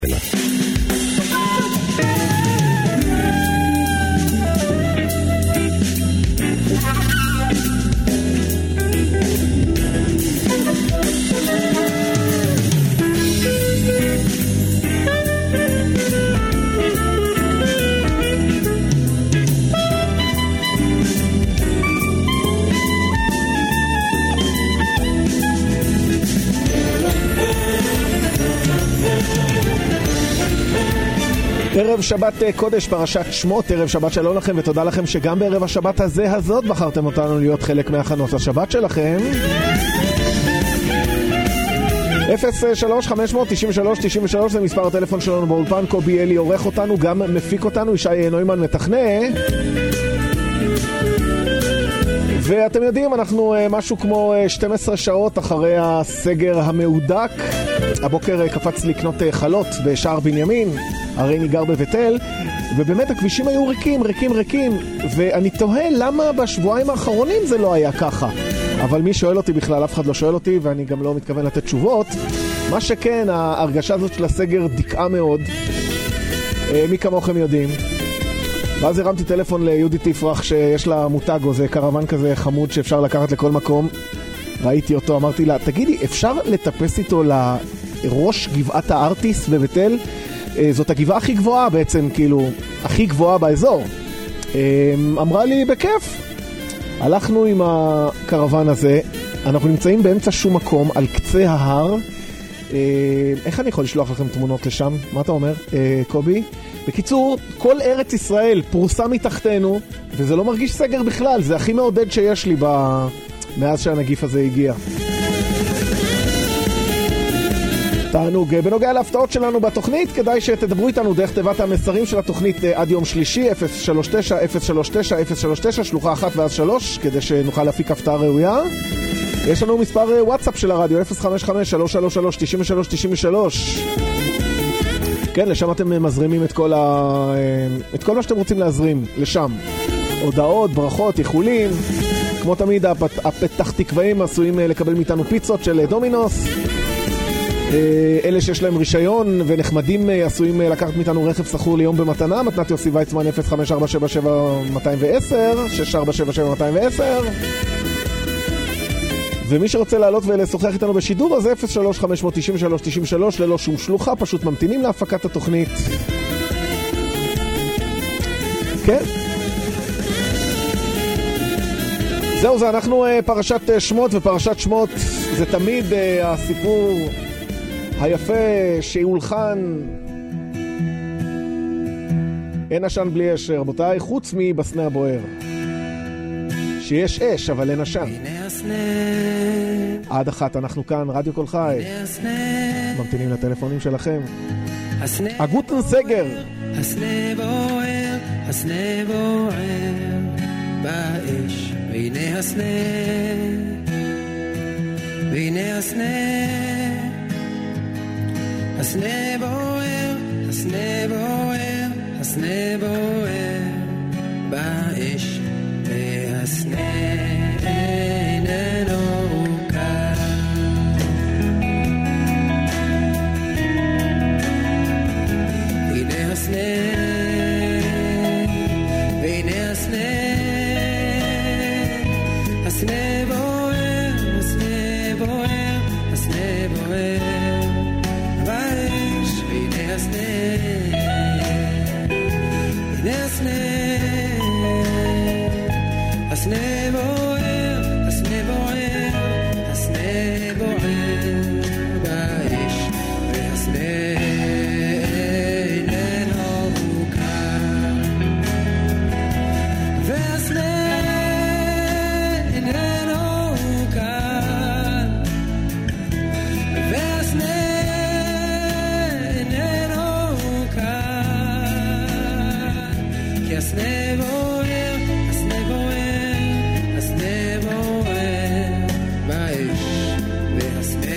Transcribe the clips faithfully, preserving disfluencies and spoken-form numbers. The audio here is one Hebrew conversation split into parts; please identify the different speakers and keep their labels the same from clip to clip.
Speaker 1: ערב שבת קודש, פרשת שמות, ערב שבת שלום לכם, ותודה לכם שגם בערב השבת הזה הזאת בחרתם אותנו להיות חלק מהכנות השבת שלכם. אפס שלוש חמש תשע שלוש תשע שלוש זה מספר הטלפון שלנו באולפן. קובי אלי עורך אותנו, גם מפיק אותנו, ישי נוימן מתכנה. ואתם יודעים, אנחנו משהו כמו שתים עשרה שעות אחרי הסגר המהודק. הבוקר קפץ לקנות חלות בשער בנימין, הרי אני גר בבית אל, ובאמת הכבישים היו ריקים, ריקים, ריקים, ואני תוהה למה בשבועיים האחרונים זה לא היה ככה. אבל מי שואל אותי בכלל? אף אחד לא שואל אותי, ואני גם לא מתכוון לתת תשובות. מה שכן, ההרגשה הזאת של הסגר דיקעה מאוד. מי כמוכם יודעים? ואז הרמתי טלפון ליהודי תפרח שיש לה מותגו, זה קרוון כזה חמוד שאפשר לקחת לכל מקום. ראיתי אותו, אמרתי לה, תגידי, אפשר לטפס איתו לראש גבעת הארטיס בבית אל? זאת הגבעה הכי גבוהה בעצם, כאילו, הכי גבוהה באזור. אמרה לי, בכיף. הלכנו עם הקרוון הזה, אנחנו נמצאים באמצע שום מקום, על קצה ההר. איך אני יכול לשלוח לכם תמונות לשם? מה אתה אומר, קובי? בקיצור, כל ארץ ישראל פרוסה מתחתנו, וזה לא מרגיש סגר בכלל, זה הכי מעודד שיש לי ב... מאז שהנגיף הזה הגיע. תענוג. בנוגע להפתעות שלנו בתוכנית, כדאי שתדברו איתנו דרך תיבת המסרים של התוכנית עד יום שלישי, אפס שלוש תשע אפס שלוש תשע אפס שלוש תשע, שלוחה אחת ואז שלוש, כדי שנוכל להפיק הפתעה ראויה. יש לנו מספר וואטסאפ של הרדיו, אפס חמש חמש שלוש שלוש שלוש תשע שלוש תשע שלוש. כן, לשם אתם מזרימים את כל, ה... את כל מה שאתם רוצים להזרים, לשם. הודעות, ברכות, איחולים. כמו תמיד, הפתח תקוואים עשויים לקבל מאיתנו פיצות של דומינוס. אלה שיש להם רישיון ונחמדים עשויים לקחת מאיתנו רכב סחור ליום במתנה. מתנת יוסי ויצמן אפס חמש ארבע שבע שבע מאתיים ועשר שש ארבע שבע שבע מאתיים ועשר. ומי שרוצה לעלות ולשוחח איתנו בשידור, אז אפס שלוש חמש תשע שלוש תשע שלוש ללא שום שלוחה, פשוט ממתינים להפקת התוכנית. כן. זהו, זה אנחנו פרשת שמות, ופרשת שמות זה תמיד הסיפור היפה שהולחן. אין עשן בלי אש, רבותיי, חוץ מבסנה הבוער. שיש אש, אבל אין עשן. עד אחת אנחנו כאן, רדיו כל חי. ממתינים לטלפונים שלכם. הגוטן סגר.
Speaker 2: הסנה בוער, הסנה בוער באש, והנה הסנה, והנה הסנה, הסנה בוער, הסנה בוער, הסנה בוער באש, והסנה איננו כאן. והנה הסנה, והנה הסנה, הסנה בוער, הסנה בוער, הסנה בוער באש, והנה הסנה, והנה הסנה, הסנה בוער, הסנה בוער, הסנה בוער באש, והסנה איננו כאן, והסנה איננו כאן, והסנה איננו כאן, כי הסנה בוער, הסנה בוער, הסנה בוער באש, והסנה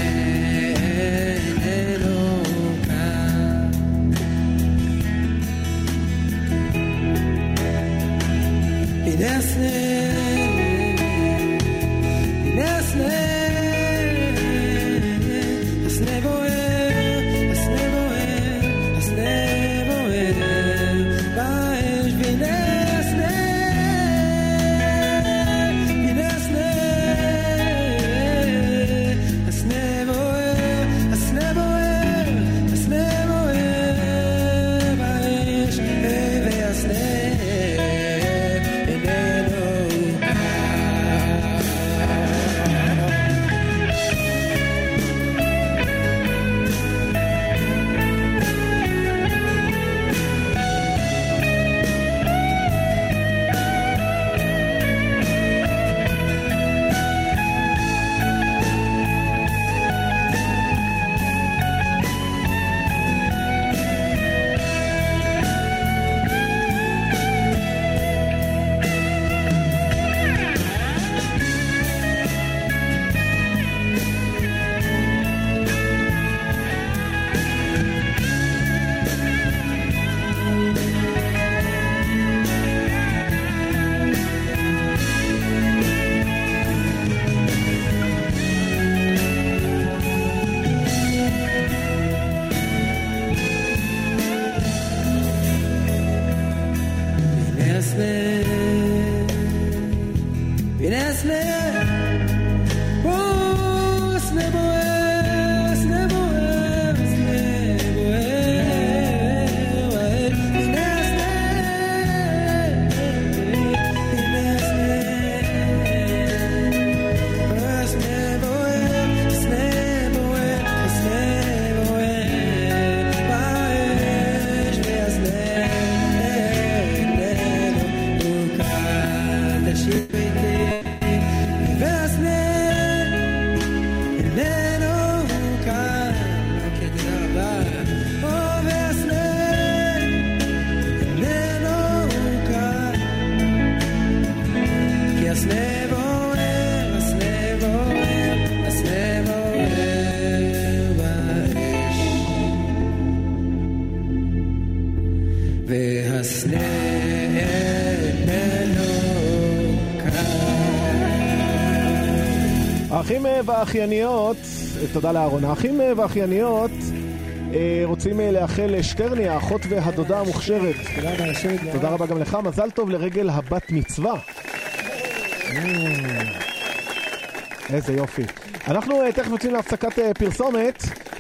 Speaker 2: איננו כאן. הנה הסנה, הנה הסנה, הסנה בוער, הסנה בוער
Speaker 1: האחים והאחייניות, תודה לאהרון, האחים והאחייניות רוצים לאחל שטרני, האחות והדודה המוכשרת.
Speaker 3: תודה רבה לשבת.
Speaker 1: תודה רבה גם לך, מזל טוב לרגל הבת מצווה. איזה יופי. אנחנו תכף יוצאים להפסקת פרסומת.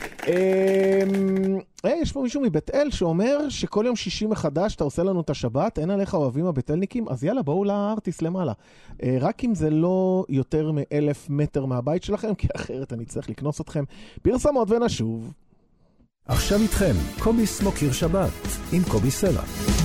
Speaker 1: יש פה מישהו מבית אל שאומר שכל יום שישי מחדש אתה עושה לנו את השבת, אין עליך אוהבים הבית-אלניקים, אז יאללה בואו לארטיס למעלה. רק אם זה לא יותר מאלף מטר מהבית שלכם, כי אחרת אני צריך לקנוס אתכם. פרסמות ונשוב.
Speaker 4: עכשיו איתכם, קובי סמוקר שבת עם קובי סלע.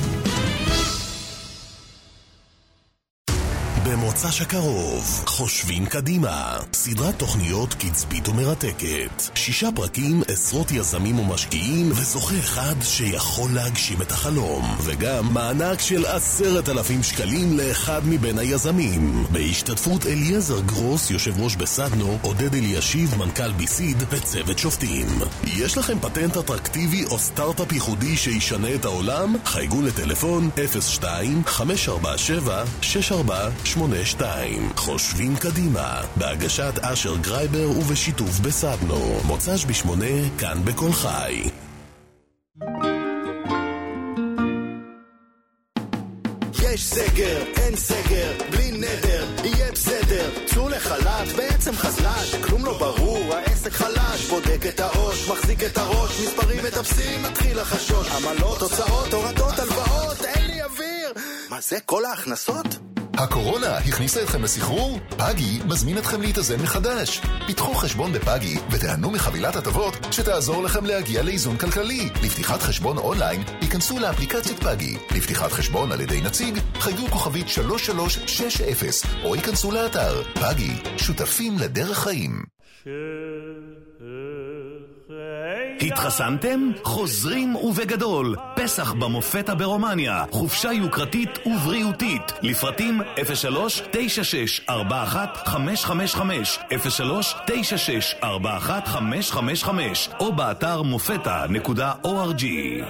Speaker 5: במוצא שקרוב, חושבים קדימה, סדרת תוכניות קצבית ומרתקת, שישה פרקים, עשרות יזמים ומשקיעים, וזוכה אחד שיכול להגשים את החלום, וגם מענק של עשרת אלפים שקלים לאחד מבין היזמים, בהשתתפות אליעזר גרוס, יושב ראש בסדנו, עודד אלישיב, מנכ"ל ביסיד, וצוות שופטים. יש לכם פטנט אטרקטיבי או סטארט-אפ ייחודי שישנה את העולם? חייגו לטלפון אפס שתיים חמש ארבע שבע שש ארבע שמונה שתיים. חושבים קדימה, בהגשת אשר גרייבר ובשיתוף בסדנו. מוצ"ש בשמונה, כאן בכל חי.
Speaker 6: יש סגר, אין סגר, בלי נדר, יהיה בסדר. צאו לחל"ת, בעצם חזל"ש, כלום לא ברור, העסק חלש. בודק את הראש, מחזיק את הראש, מספרים מטפסים, מתחיל לחשוש. עמלות, תוצאות, הורדות, הלוואות, אין לי אוויר. מה זה, כל ההכנסות?
Speaker 7: הקורונה הכניסה אתכם לסחרור? פאגי מזמין אתכם להתאזן מחדש. פיתחו חשבון בפאגי ותיהנו מחבילת הטבות שתעזור לכם להגיע לאיזון כלכלי. לפתיחת חשבון אונליין, ייכנסו לאפליקציית פאגי. לפתיחת חשבון על ידי נציג, חייגו כוכבית שלוש שלוש שש אפס או ייכנסו לאתר. פאגי, שותפים לדרך חיים.
Speaker 8: התחסנתם? חוזרים ובגדול. פסח במופתה ברומניה. חופשה יוקרתית ובריאותית. לפרטים אפס שלוש תשע שש ארבע אחת חמש חמש חמש אפס שלוש תשע שש ארבע אחת חמש חמש חמש או באתר מופתה נקודה או אר ג'י.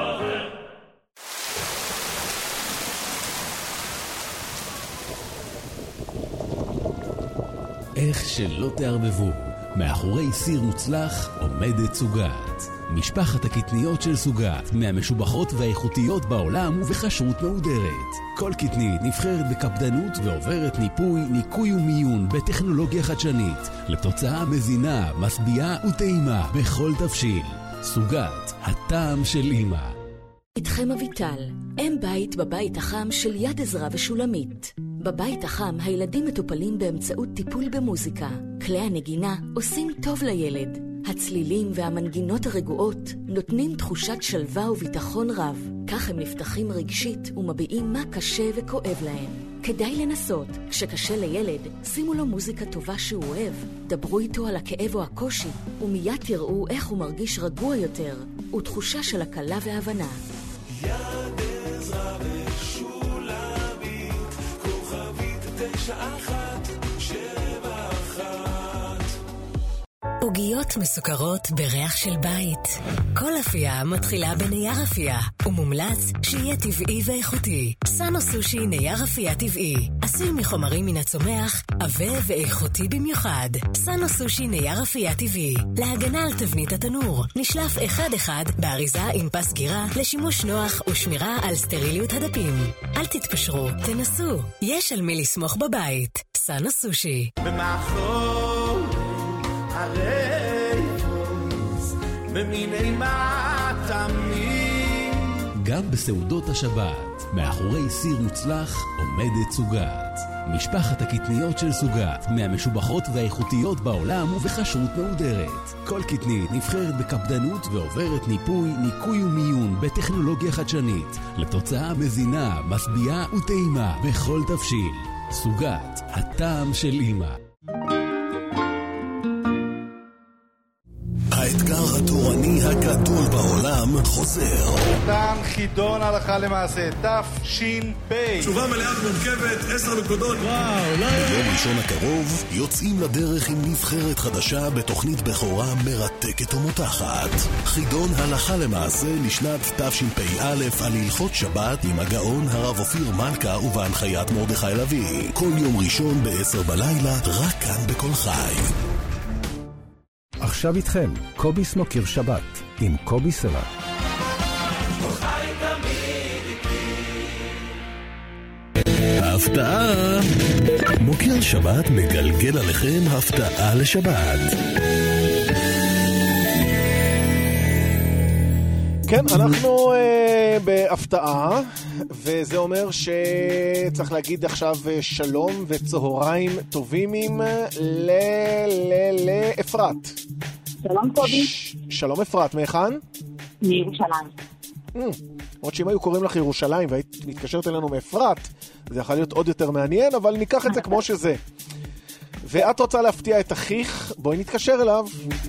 Speaker 9: איך שלא תערבבו, מאחורי סיר מוצלח עומדת סוגת. משפחת הקטניות של סוגת, מהמשובחות והאיכותיות בעולם ובחשרות מהודרת. כל קטנית נבחרת בקפדנות ועוברת ניפוי, ניקוי ומיון בטכנולוגיה חדשנית, לתוצאה מזינה, משביעה וטעימה בכל תבשיל. סוגת, הטעם של אמא.
Speaker 10: איתכם אביטל, אם בית בבית החם של יד עזרא ושולמית. בבית החם הילדים מטופלים באמצעות טיפול במוזיקה. כלי הנגינה עושים טוב לילד. הצלילים והמנגינות הרגועות נותנים תחושת שלווה וביטחון רב. כך הם נפתחים רגשית ומביעים מה קשה וכואב להם. כדאי לנסות. כשקשה לילד, שימו לו מוזיקה טובה שהוא אוהב. דברו איתו על הכאב או הקושי, ומיד תראו איך הוא מרגיש רגוע יותר, ותחושה של הקלה והבנה.
Speaker 2: יד עזרא ושולמית, כוכבית תשע אחת שבע אחת.
Speaker 11: עוגיות מסוכרות בריח של בית. כל אפייה מתחילה בנייר אפייה, ומומלץ שיהיה טבעי ואיכותי. סאנו סושי נייר אפייה טבעי, עשוי מחומרים מן הצומח, עבה ואיכותי במיוחד. סאנו סושי נייר אפייה טבעי, להגנה על תבנית התנור, נשלף אחד אחד באריזה עם פס סגירה, לשימוש נוח ושמירה על סטריליות הדפים. אל תתפשרו, תנסו, יש על מי לסמוך בבית. סאנו סושי.
Speaker 2: ומאחור הרייבוס במיני מטעמים.
Speaker 9: גם בסעודות השבת, מאחורי סיר מוצלח עומדת סוגת. משפחת הקטניות של סוגת, מהמשובחות והאיכותיות בעולם ובחשרות מהודרת. כל קטנית נבחרת בקפדנות ועוברת ניפוי, ניקוי ומיון בטכנולוגיה חדשנית, לתוצאה מזינה, משביעה וטעימה בכל תבשיל. סוגת, הטעם של אמא.
Speaker 5: האתגר התורני הגדול בעולם חוזר.
Speaker 3: תם חידון הלכה למעשה, תף שין פי.
Speaker 12: תשובה מלאה ומורכבת, עשר נקודות. וואו, לא...
Speaker 5: ביום ראשון הקרוב יוצאים לדרך עם נבחרת חדשה בתוכנית בכורה מרתקת ומותחת. חידון הלכה למעשה לשנת תשפ"א על הלכות שבת עם הגאון הרב אופיר מלכה ובהנחיית מרדכי לוי. כל יום ראשון בעשר בלילה, רק כאן בכל חי.
Speaker 4: עכשיו איתכם, קובי סמוקר שבת, עם קובי סלע.
Speaker 5: ההפתעה! מוקר שבת מגלגל עליכם הפתעה לשבת.
Speaker 1: כן, אנחנו uh, בהפתעה, וזה אומר שצריך להגיד עכשיו שלום וצהריים טובים עם ל... ל... לאפרת.
Speaker 13: שלום קובי.
Speaker 1: ש... שלום אפרת, מהיכן?
Speaker 13: מירושלים.
Speaker 1: עוד שאם היו קוראים לך ירושלים והיית מתקשרת אלינו מאפרת, זה יכול להיות עוד יותר מעניין, אבל ניקח את זה כמו שזה. ואת רוצה להפתיע את אחיך, בואי נתקשר אליו.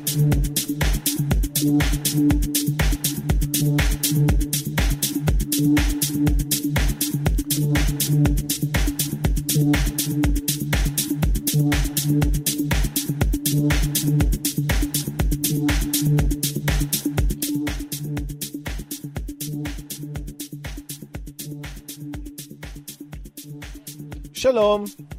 Speaker 1: שלום.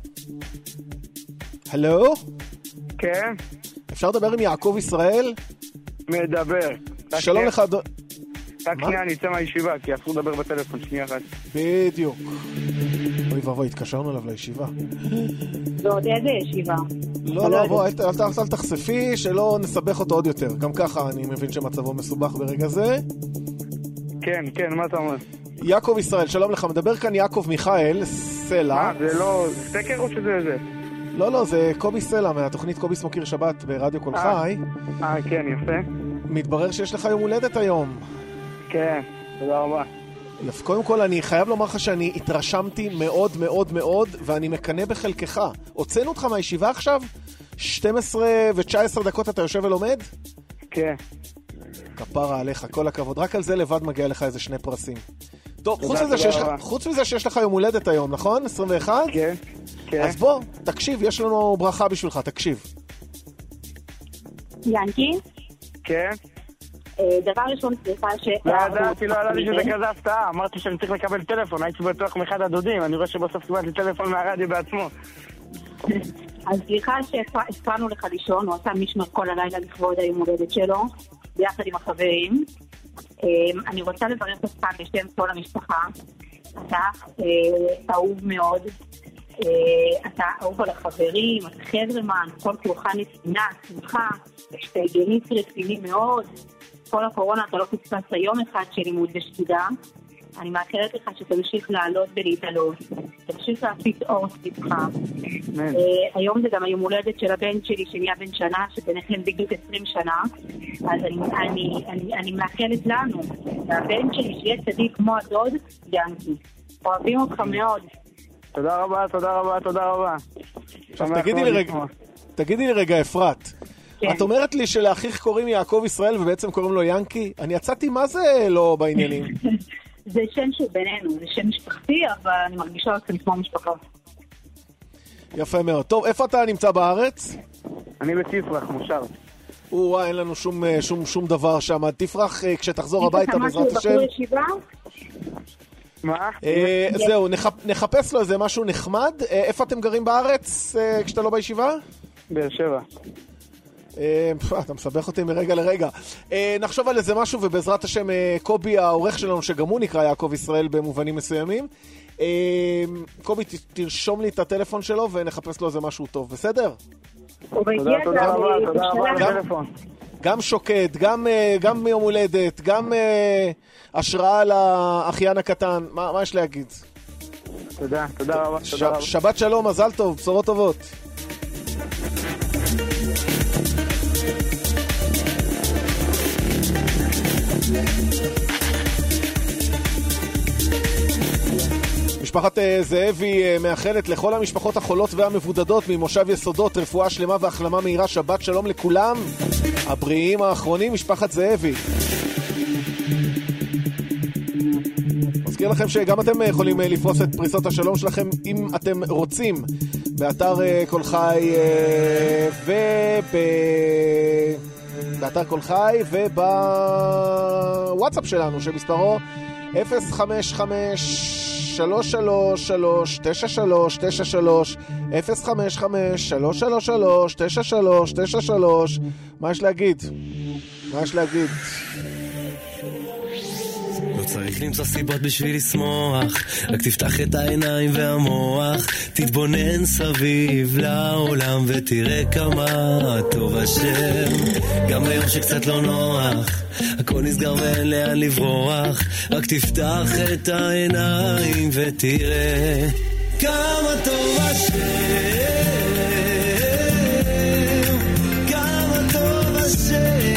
Speaker 1: הלו?
Speaker 14: כן.
Speaker 1: אפשר לדבר עם יעקב ישראל?
Speaker 14: מדבר.
Speaker 1: שלום לך.
Speaker 14: רק שנייה, אני אצא מהישיבה, כי אסור לדבר בטלפון, שנייה אחת.
Speaker 1: בדיוק. אוי ואבוי, התקשרנו אליו לישיבה.
Speaker 13: לא, זה איזה ישיבה.
Speaker 1: לא, לא, בוא, אל תחשפי, שלא נסבך אותו עוד יותר. גם ככה אני מבין שמצבו מסובך ברגע זה.
Speaker 14: כן, כן, מה אתה אומר?
Speaker 1: יעקב ישראל, שלום לך, מדבר כאן יעקב מיכאל, סלע.
Speaker 14: מה, זה לא סטקר או שזה זה?
Speaker 1: לא, לא, זה קובי סלע מהתוכנית קובי סמוקר שבת ברדיו כל חי.
Speaker 14: אה, כן, יפה.
Speaker 1: מתברר שיש לך יום הולדת היום.
Speaker 14: כן, תודה רבה.
Speaker 1: יפה, קודם כל אני חייב לומר לך שאני התרשמתי מאוד מאוד מאוד, ואני מקנה בחלקך. הוצאנו אותך מהישיבה עכשיו? שתים עשרה ו-תשע עשרה דקות אתה יושב ולומד?
Speaker 14: כן.
Speaker 1: כפרה עליך, כל הכבוד. רק על זה לבד מגיע לך איזה שני פרסים. טוב, חוץ מזה, שיש, חוץ מזה שיש לך יום הולדת היום, נכון? עשרים ואחת?
Speaker 14: כן, כן.
Speaker 1: אז בוא, תקשיב, יש לנו ברכה בשבילך, תקשיב.
Speaker 13: ינקי?
Speaker 14: כן.
Speaker 13: דבר ראשון, סליחה ש...
Speaker 14: לא ידעתי, לא ידעתי שזה כזה הפתעה. אמרתי שאני צריך לקבל טלפון, הייתי בטוח מאחד הדודים, אני רואה שבסוף קיבלתי טלפון מהרדיו בעצמו.
Speaker 13: אז סליחה שהפרענו לך לישון, הוא עשה משמר כל הלילה לכבוד היום הולדת שלו, ביחד עם החברים. אני רוצה לברך אותך בשם כל המשפחה. אתה אהוב מאוד, אתה אהוב על החברים, אתה חברמן, כל כולך נתינה, שמחה, שתגנית רציני מאוד. כל הקורונה אתה לא פספסת יום אחד של לימוד ושקידה. אני מאחלת לך שתמשיך לעלות ולהתעלות, תמשיך להפיץ אור סביבך. היום זה גם היום הולדת של הבן שלי שנהיה בן שנה, שביניכם בדיוק עשרים שנה, אז אני מאחלת לנו, והבן שלי שיהיה צדיק כמו הדוד, ינקי. אוהבים אותך מאוד.
Speaker 14: תודה רבה, תודה רבה, תודה רבה.
Speaker 1: עכשיו תגידי לי רגע, תגידי לי רגע אפרת, את אומרת לי שלאחיך קוראים יעקב ישראל ובעצם קוראים לו ינקי? אני יצאתי מה זה לא בעניינים?
Speaker 13: זה שם שבינינו, זה שם משפחתי, אבל אני מרגישה אתכם כמו משפחה.
Speaker 1: יפה מאוד. טוב, איפה אתה נמצא בארץ?
Speaker 14: אני בתפרח, מושב.
Speaker 1: וואי, אין לנו שום, שום, שום דבר שם. תפרח, כשתחזור הביתה בעזרת השם.
Speaker 13: בחור ישיבה?
Speaker 14: מה?
Speaker 1: אה, זהו, נחפ, נחפש לו איזה משהו נחמד. אה, איפה אתם גרים בארץ אה, כשאתה לא בישיבה?
Speaker 14: באר שבע.
Speaker 1: אתה מסבך אותי מרגע לרגע. נחשוב על איזה משהו, ובעזרת השם קובי העורך שלנו, שגם הוא נקרא יעקב ישראל במובנים מסוימים, קובי, תרשום לי את הטלפון שלו ונחפש לו איזה משהו טוב, בסדר?
Speaker 14: תודה, תודה רבה, תודה רבה על הטלפון.
Speaker 1: גם שוקד, גם, גם יום הולדת, גם השראה לאחיין הקטן, מה, מה יש להגיד?
Speaker 14: תודה, תודה רבה,
Speaker 1: ש-
Speaker 14: תודה רבה.
Speaker 1: שבת שלום, מזל טוב, בשורות טובות. משפחת זאבי מאחלת לכל המשפחות החולות והמבודדות ממושב יסודות רפואה שלמה והחלמה מהירה, שבת שלום לכולם, הבריאים האחרונים, משפחת זאבי. מזכיר לכם שגם אתם יכולים לפרוס את פריסות השלום שלכם אם אתם רוצים באתר כל חי וב... באתר כל חי ובוואטסאפ שלנו שמספרו אפס חמש חמש שלוש שלוש שלוש תשע שלוש תשע שלוש אפס חמש חמש שלוש שלוש שלוש תשע שלוש תשע שלוש. מה יש להגיד? מה יש להגיד?
Speaker 15: לא צריך למצוא סיבות בשביל לשמוח, רק תפתח את העיניים והמוח, תתבונן סביב לעולם ותראה כמה טוב השם. גם ביום שקצת לא נוח, הכל נסגר ואין לאן לברוח, רק תפתח את העיניים ותראה כמה טוב השם, כמה טוב השם,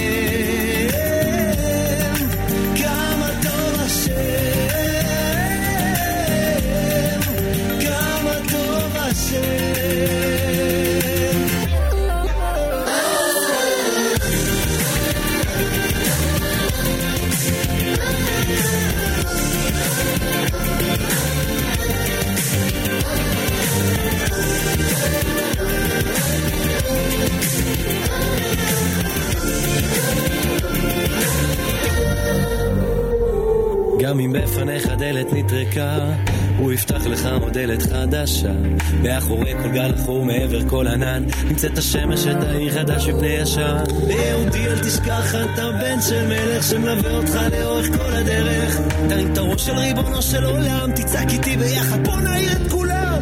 Speaker 15: גם אם בפניך דלת נטרקה, הוא יפתח לך עוד דלת חדשה. מאחורי כל גל אחור מעבר כל ענן, נמצאת השמש את העיר חדש מפני ישן. ליהודי אל תשכח, אתה בן של מלך שמלווה אותך לאורך כל הדרך. תרים את הראש של ריבונו של עולם, תצעק איתי ביחד, בוא נעיר את כולם.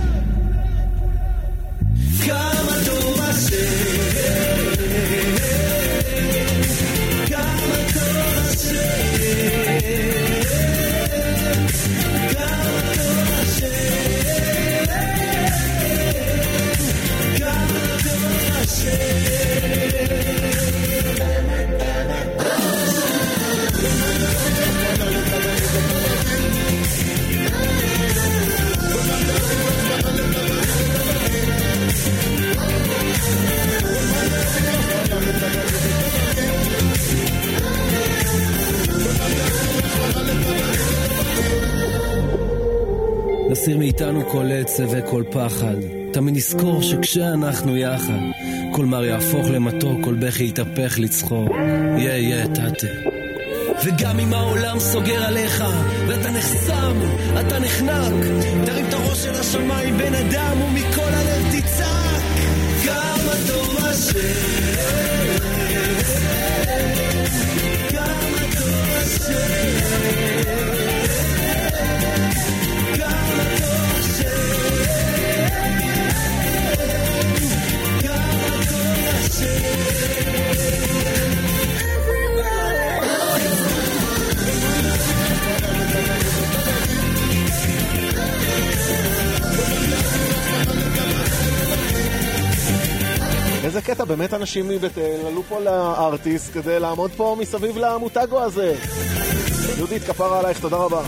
Speaker 15: כמה טוב השם, כמה טוב השם, נסיר מאיתנו כל עצב וכל פחד, תמיד נזכור שכשאנחנו יחד, כל מר יהפוך למתוק, כל בכי יתהפך לצחוק, יהיה יהיה תתה. וגם אם העולם סוגר עליך ואתה נחסם, אתה נחנק, תרים את הראש של השמיים בן אדם ומכל הלב תצעק כמה טוב השם, כמה טוב השם,
Speaker 1: איזה קטע, באמת אנשים מבטל עלו פה לארטיסט כדי לעמוד פה מסביב למותגו הזה. יהודית, כפרה עלייך, תודה רבה.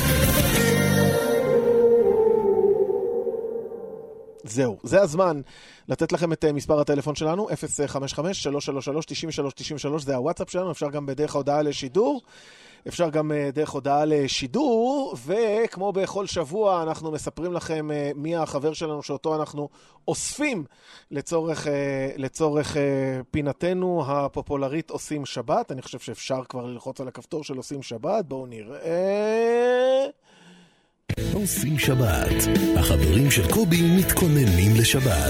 Speaker 1: זהו, זה הזמן לתת לכם את מספר הטלפון שלנו, אפס חמש חמש שלוש שלוש שלוש תשע שלוש תשע שלוש, זה הוואטסאפ שלנו, אפשר גם בדרך ההודעה לשידור, אפשר גם דרך הודעה לשידור, וכמו בכל שבוע אנחנו מספרים לכם מי החבר שלנו שאותו אנחנו אוספים לצורך, לצורך פינתנו הפופולרית עושים שבת. אני חושב שאפשר כבר ללחוץ על הכפתור של עושים שבת, בואו נראה.
Speaker 5: עושים שבת, החברים של קובי מתכוננים לשבת.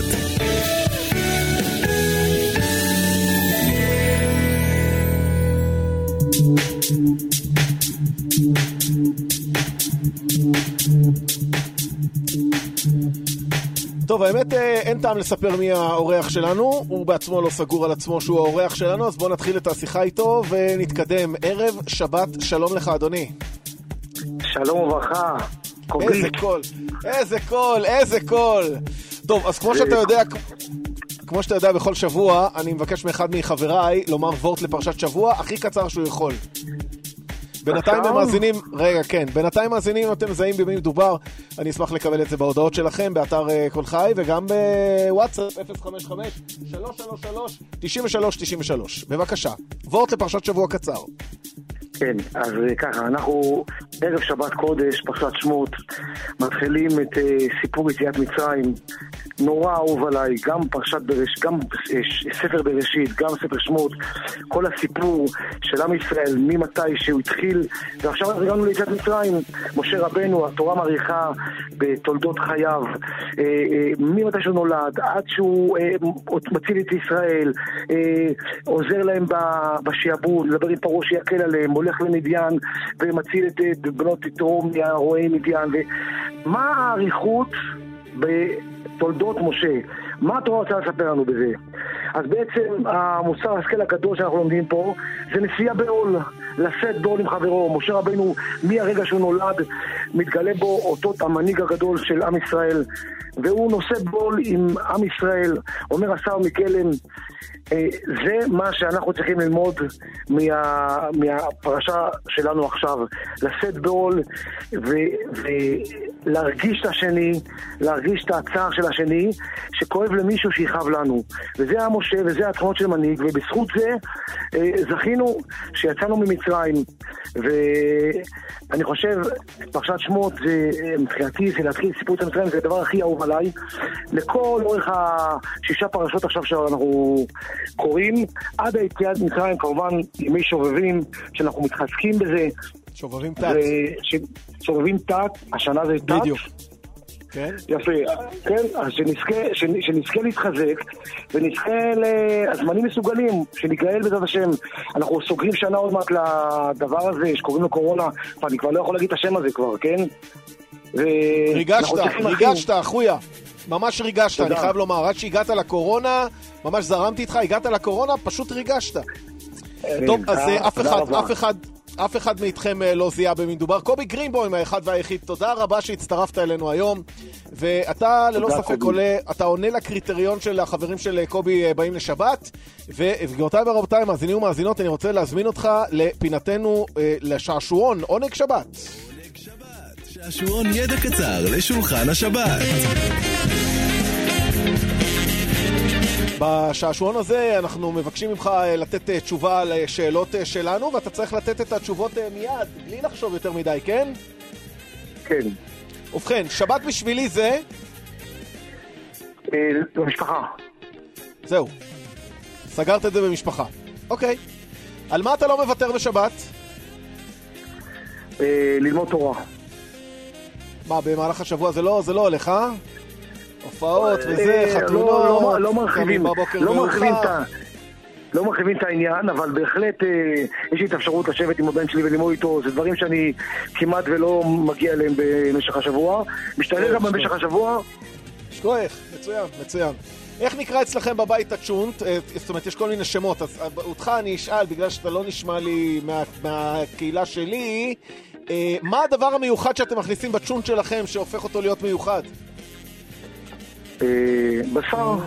Speaker 1: טוב, האמת אין טעם לספר מי האורח שלנו, הוא בעצמו לא סגור על עצמו שהוא האורח שלנו, אז בואו נתחיל את השיחה איתו ונתקדם. ערב שבת, שלום לך אדוני.
Speaker 16: שלום וברכה.
Speaker 1: איזה קול, איזה קול, איזה קול. טוב, אז כמו שאתה יודע, כמו שאתה יודע בכל שבוע, אני מבקש מאחד מחבריי לומר וורט לפרשת שבוע, הכי קצר שהוא יכול. בינתיים הם מאזינים, רגע, כן, בינתיים מאזינים, אם אתם מזהים במי מדובר, אני אשמח לקבל את זה בהודעות שלכם, באתר כל חי, וגם בוואטסאפ, אפס חמש חמש שלוש שלוש שלוש תשעים ושלוש תשעים ושלוש. בבקשה, וורט לפרשת שבוע קצר.
Speaker 16: כן, אז ככה, אנחנו ערב שבת קודש, פרשת שמות, מתחילים את uh, סיפור יציאת מצרים, נורא אהוב עליי, גם פרשת בראש, גם uh, ספר בראשית, גם ספר שמות, כל הסיפור של עם ישראל, ממתי שהוא התחיל, ועכשיו הגענו ליציאת מצרים, משה רבנו, התורה מעריכה בתולדות חייו, uh, uh, ממתי שהוא נולד, עד שהוא uh, מציל את ישראל, uh, עוזר להם בשעבוד, לדבר עם פרעה שיקל עליהם, הולך למדיין ומציל את בנות יתרו מהרועי מדיין. ומה העריכות בתולדות משה? מה התורה רוצה לספר לנו בזה? אז בעצם המוסר השכל הגדול שאנחנו לומדים פה זה נשיאה בעול, לשאת בעול עם חברו. משה רבינו מהרגע שהוא נולד מתגלה בו אותו המנהיג הגדול של עם ישראל, והוא נושא בעול עם עם ישראל. אומר השר מקלם, זה מה שאנחנו צריכים ללמוד מה, מהפרשה שלנו עכשיו, לשאת בעול ולהרגיש את השני, להרגיש את הצער של השני שכואב למישהו שיחב לנו, וזה המשה וזה התכונות של מנהיג, ובזכות זה זכינו שיצאנו ממצרים. ואני חושב פרשת שמות זה מבחינתי, זה להתחיל סיפור את המצרים, זה הדבר הכי אהוב עליי לכל אורך השישה פרשות עכשיו שאנחנו קוראים עד היציאת מצרים, כמובן ימי שובבים שאנחנו מתחזקים בזה,
Speaker 1: שובבים תת
Speaker 16: שובבים תת, השנה זה תת
Speaker 1: בדיוק. כן?
Speaker 16: יפה, כן, אז שנזכה, שנזכה להתחזק ונזכה לזמנים מסוגלים, שנגאל בזאת השם. אנחנו סוגרים שנה עוד מעט לדבר הזה שקוראים לו קורונה, אני כבר לא יכול להגיד את השם הזה כבר, כן?
Speaker 1: ריגשת, ריגשת, אחויה, ממש ריגשת, אני חייב לומר, עד שהגעת לקורונה, ממש זרמתי איתך, הגעת לקורונה, פשוט ריגשת. טוב, אז אף אחד, אף אחד אף אחד מאיתכם לא זיהה במי מדובר. קובי גרינבוים האחד והיחיד, תודה רבה שהצטרפת אלינו היום, ואתה ללא ספק עולה, אתה עונה לקריטריון של החברים של קובי באים לשבת. וגבירותיי ורבותיי, מאזינים ומאזינות, אני רוצה להזמין אותך לפינתנו לשעשועון עונג שבת.
Speaker 8: עונג שבת, שעשועון ידע קצר לשולחן השבת.
Speaker 1: בשעשועון הזה אנחנו מבקשים ממך לתת תשובה לשאלות שלנו, ואתה צריך לתת את התשובות מיד, בלי לחשוב יותר מדי, כן?
Speaker 16: כן.
Speaker 1: ובכן, שבת בשבילי זה?
Speaker 16: במשפחה.
Speaker 1: זהו. סגרת את זה במשפחה. אוקיי. על מה אתה לא מוותר בשבת?
Speaker 16: ללמוד תורה.
Speaker 1: מה, במהלך השבוע זה לא, זה לא הולך, אה? הופעות וזה, חתונות,
Speaker 16: לא מרחיבים, לא מרחיבים את לא מרחיבים את העניין, אבל בהחלט יש לי את האפשרות לשבת עם הבן שלי וללמוד איתו, זה דברים שאני כמעט ולא מגיע אליהם במשך השבוע, משתלב גם במשך השבוע.
Speaker 1: שכוח, מצוין, מצוין. איך נקרא אצלכם בבית הצ'ונט? זאת אומרת, יש כל מיני שמות, אז אותך אני אשאל, בגלל שאתה לא נשמע לי מהקהילה שלי, מה הדבר המיוחד שאתם מכניסים בצ'ונט שלכם שהופך אותו להיות מיוחד?
Speaker 16: בשר.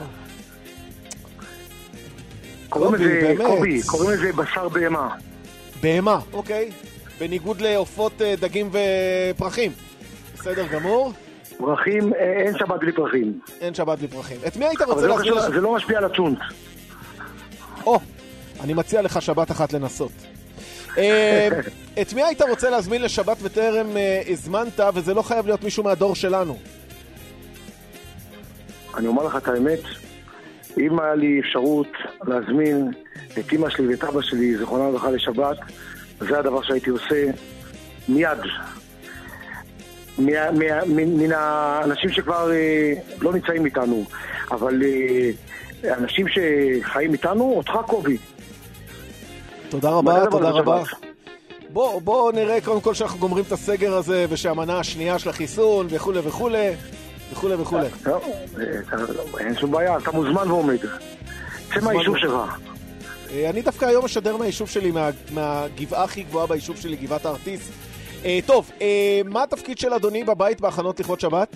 Speaker 16: קוראים לזה, קובי, קוראים לזה בשר בהמה.
Speaker 1: בהמה, אוקיי. בניגוד לעופות, דגים ופרחים. בסדר גמור.
Speaker 16: פרחים, אין שבת בלי פרחים.
Speaker 1: אין שבת בלי פרחים. את מי היית רוצה להזמין?
Speaker 16: זה לא משפיע על הצ'ונט.
Speaker 1: או, אני מציע לך שבת אחת לנסות. את מי היית רוצה להזמין לשבת וטרם הזמנת, וזה לא חייב להיות מישהו מהדור שלנו?
Speaker 16: אני אומר לך את האמת, אם היה לי אפשרות להזמין את אמא שלי ואת אבא שלי, זכרונם לברכה, לשבת, זה הדבר שהייתי עושה מיד. מה, מה, מן האנשים שכבר אה, לא נמצאים איתנו, אבל אה, אנשים שחיים איתנו, אותך קובי.
Speaker 1: תודה רבה, תודה רבה. בוא, בוא נראה קודם כל שאנחנו גומרים את הסגר הזה, ושהמנה השנייה של החיסון, וכו' וכו' וכו' וכו'.
Speaker 16: אין שום בעיה, אתה מוזמן ועומד. זה מהיישוב שלך.
Speaker 1: אני דווקא היום משדר מהיישוב שלי, מהגבעה הכי גבוהה ביישוב שלי, גבעת הארטיס. טוב, מה התפקיד של אדוני בבית בהכנות לכבוד שבת?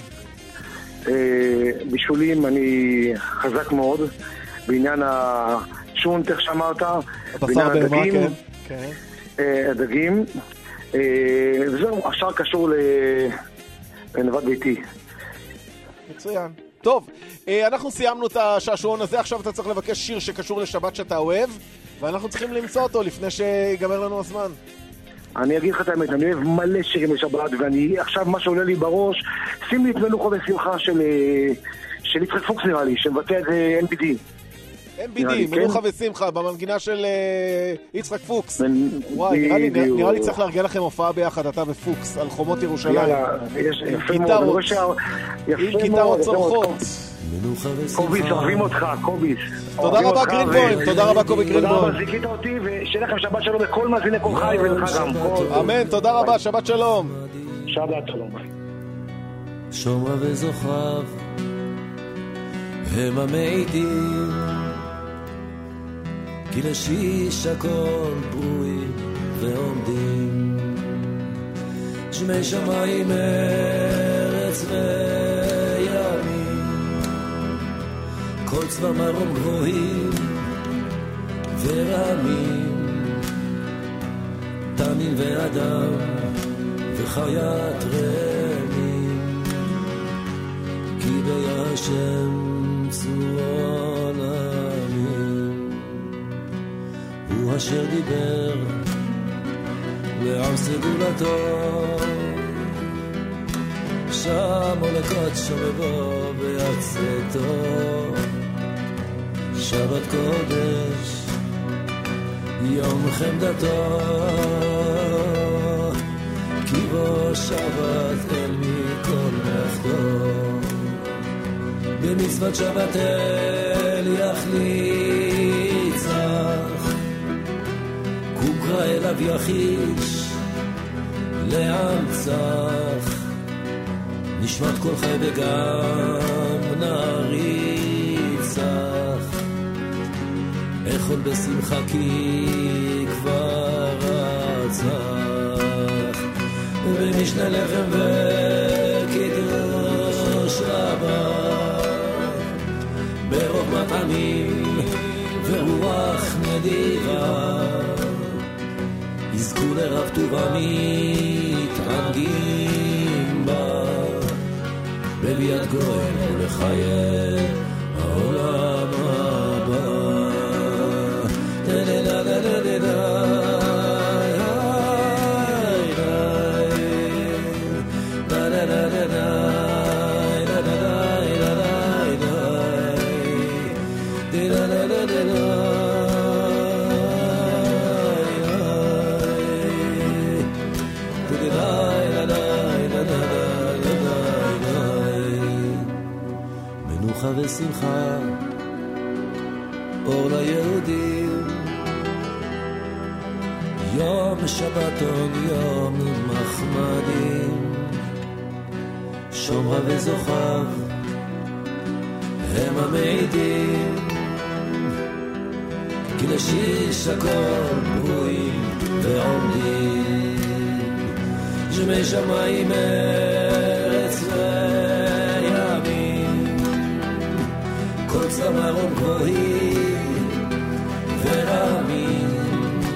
Speaker 16: בישולים אני חזק מאוד, בעניין השונט, איך שאמרת, בעניין הדגים, הדגים, וזהו, השאר קשור לנבד ביתי. מצוין.
Speaker 1: טוב, אנחנו סיימנו את השעשועון הזה, עכשיו אתה צריך לבקש שיר שקשור לשבת שאתה אוהב, ואנחנו צריכים למצוא אותו לפני שיגמר לנו הזמן.
Speaker 16: אני אגיד לך את האמת, אני אוהב מלא שירים לשבת, ואני עכשיו מה שעולה לי בראש, שים לי את מנוחה ושמחה של של יצחק פוקס נראה לי, שמבטא את אם בי די.
Speaker 1: אם בי די, מנוחה ושמחה, במנגינה של יצחק פוקס. וואי, נראה לי צריך להרגיע לכם הופעה ביחד, אתה ופוקס, על חומות ירושלים. עם גיטרות צורכות.
Speaker 16: קוביס, אוהבים אותך, קוביס.
Speaker 1: תודה רבה גרינבוים, תודה רבה קובי גרינבוים.
Speaker 16: תודה רבה, זיקית אותי, ושיהיה לכם שבת שלום בכל מאזיני כל חי ולך גם.
Speaker 1: אמן, תודה רבה, שבת שלום.
Speaker 16: שבת שלום.
Speaker 15: שומרה וזוכריו הם המעידים, כי לשיש הכל ברואים ועומדים, שמי שמיים ארץ וימים, כל צבא מרום גבוהים ורמים, תנין ואדם וחיית רמים, כי בישם צור עולמים, הוא אשר דיבר לעם סגולתו, שם הולקות שבבו ביצאתו, שבת קודש יום חמדתו, כי בו שבת אל מכל מלאכתו, במצוות שבת אל יחליצך, קוקרא אליו יחיש להמצך, נשמת כל חי וגם נריצך, אכול בשמחה כי כבר רצח, ומשנה לחם וקידוש רבה, ברוב מטעמים ורוח נדיבה, יזכו לרב טובה מתענגים בה, בביאת גואל ולחיי העולם הבא. מנוחה ושמחה, אור ליהודים, יום שבתון יום מחמדים, שומרה וזוכריו הם המעידים, כי לשיש הכל ברואים ועומדים, שמי שמיים ארץ וימים, כל צמרון גבוהים ורמים,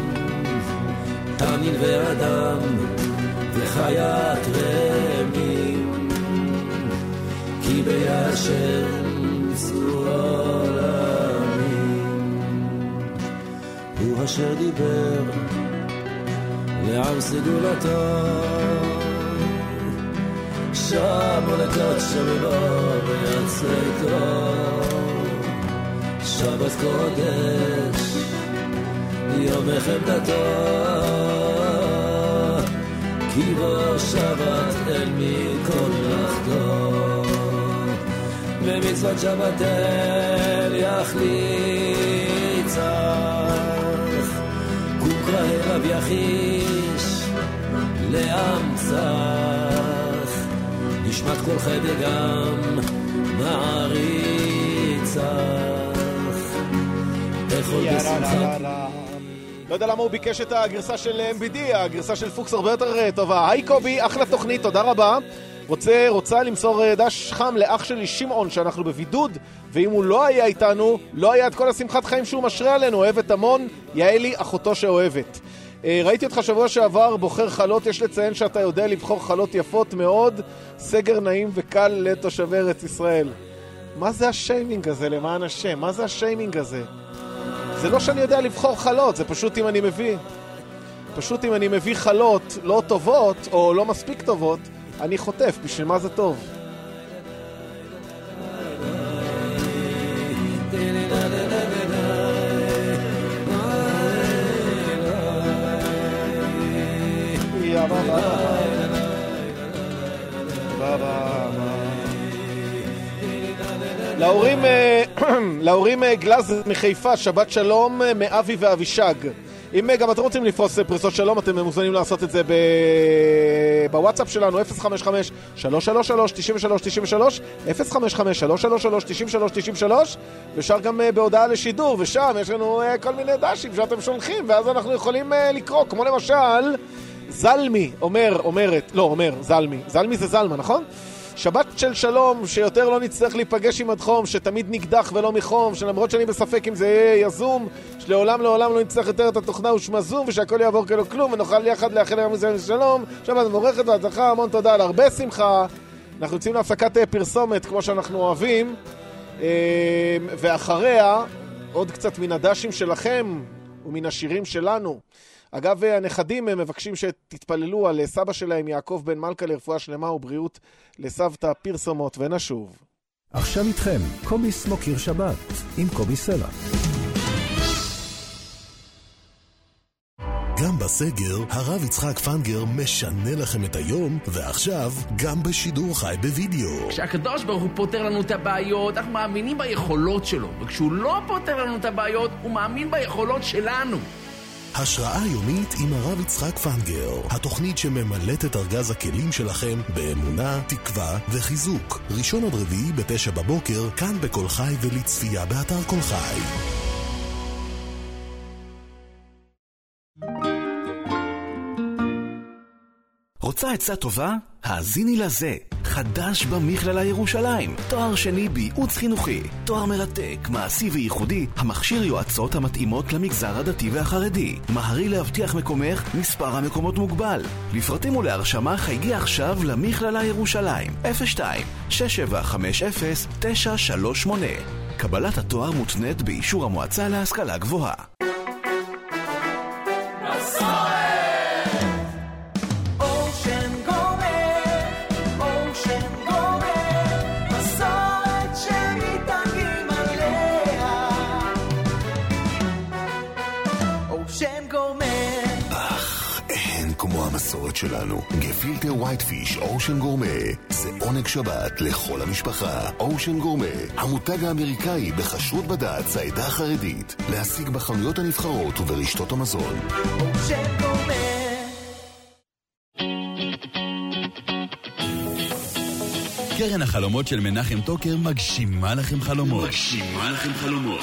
Speaker 15: תנין ואדם וחיית רמים, כי בישם צור עולמים, הוא אשר דיבר לעם סגולתו, שם הולקות שבבו ביצאתו, שבת קודש יום חמדתו, כי בו שבת אל מכל מלאכתו, במצוות שבת אל יחליצך, רעב יחיש לעם צח, נשמט כל חדר גם מעריצך, בכל בשמחה.
Speaker 1: לא יודע למה הוא ביקש את הגרסה של אם בי די, הגרסה של פוקס הרבה יותר טובה. היי קובי, אחלה תוכנית, תודה רבה. רוצה, רוצה למסור דש חם לאח שלי שמעון שאנחנו בבידוד, ואם הוא לא היה איתנו, לא היה את כל השמחת חיים שהוא משרה עלינו. אוהבת המון, יעלי אחותו שאוהבת. ראיתי אותך שבוע שעבר בוחר חלות, יש לציין שאתה יודע לבחור חלות יפות מאוד. סגר נעים וקל לתושבי ארץ ישראל. מה זה השיימינג הזה למען השם? מה זה השיימינג הזה? זה לא שאני יודע לבחור חלות, זה פשוט אם אני מביא פשוט אם אני מביא חלות לא טובות או לא מספיק טובות, אני חוטף. בשביל מה זה טוב? יא בבא בבא להורים, להורים גלז מחיפה, שבת שלום מאבי ואבישג. אם גם אתם רוצים לפרוס פריסות שלום, אתם מוזמנים לעשות את זה בוואטסאפ שלנו אפס חמש חמש שלוש שלוש שלוש תשע שלוש תשע שלוש, אפס חמש חמש שלוש שלוש שלוש תשע שלוש תשע שלוש, ושאר גם בהודעה לשידור, ושם יש לנו כל מיני דשים שאתם שולחים, ואז אנחנו יכולים לקרוא, כמו למשל זלמי אומר, אומרת, לא אומר, זלמי, זלמי זה זלמה, נכון? שבת של שלום, שיותר לא נצטרך להיפגש עם הדחום, שתמיד נקדח ולא מחום, שלמרות שאני בספק אם זה יהיה יזום, שלעולם לעולם לא נצטרך יותר את התוכנה ושמה זום, ושהכל יעבור כאילו כלום, ונוכל יחד לאחל יום הזה שלום. שבת מבורכת והצלחה, המון תודה, על הרבה שמחה. אנחנו יוצאים להפסקת פרסומת כמו שאנחנו אוהבים, ואחריה עוד קצת מן הדשים שלכם ומן השירים שלנו. אגב, הנכדים הם מבקשים שתתפללו על סבא שלהם יעקב בן מלכה לרפואה שלמה ובריאות, לסבתא פרסומות, ונשוב.
Speaker 4: עכשיו איתכם קובי סמוקיר שבת עם קובי סלע.
Speaker 5: גם בסגר, הרב יצחק פנגר משנה לכם את היום, ועכשיו גם בשידור חי בווידאו.
Speaker 17: כשהקדוש ברוך הוא פותר לנו את הבעיות, אנחנו מאמינים ביכולות שלו, וכשהוא לא פותר לנו את הבעיות, הוא מאמין ביכולות שלנו.
Speaker 5: השראה יומית עם הרב יצחק פנגר, התוכנית שממלאת את ארגז הכלים שלכם באמונה, תקווה וחיזוק. ראשון עד רביעי בתשע בבוקר, כאן בכל חי ולצפייה באתר כל חי.
Speaker 8: רוצה עצה טובה? האזיני לזה. חדש במכללה ירושלים. תואר שני בייעוץ חינוכי. תואר מרתק, מעשי וייחודי, המכשיר יועצות המתאימות למגזר הדתי והחרדי. מהרי להבטיח מקומך, מספר המקומות מוגבל. לפרטים ולהרשמה חייגי עכשיו למכללה ירושלים. אפס שתיים שש שבע חמש אפס תשע שלוש שמונה. קבלת התואר מותנית באישור המועצה להשכלה גבוהה.
Speaker 5: המסורת שלנו, גפילטר ווייט פיש אושן גורמה, זה עונג שבת לכל המשפחה. אושן גורמה, המותג האמריקאי בכשרות בד"ץ העדה החרדית, להשיג בחנויות הנבחרות וברשתות המזון. אושן גורמה.
Speaker 9: קרן החלומות של מנחם טוקר מגשימה לכם חלומות.
Speaker 8: מגשימה לכם חלומות.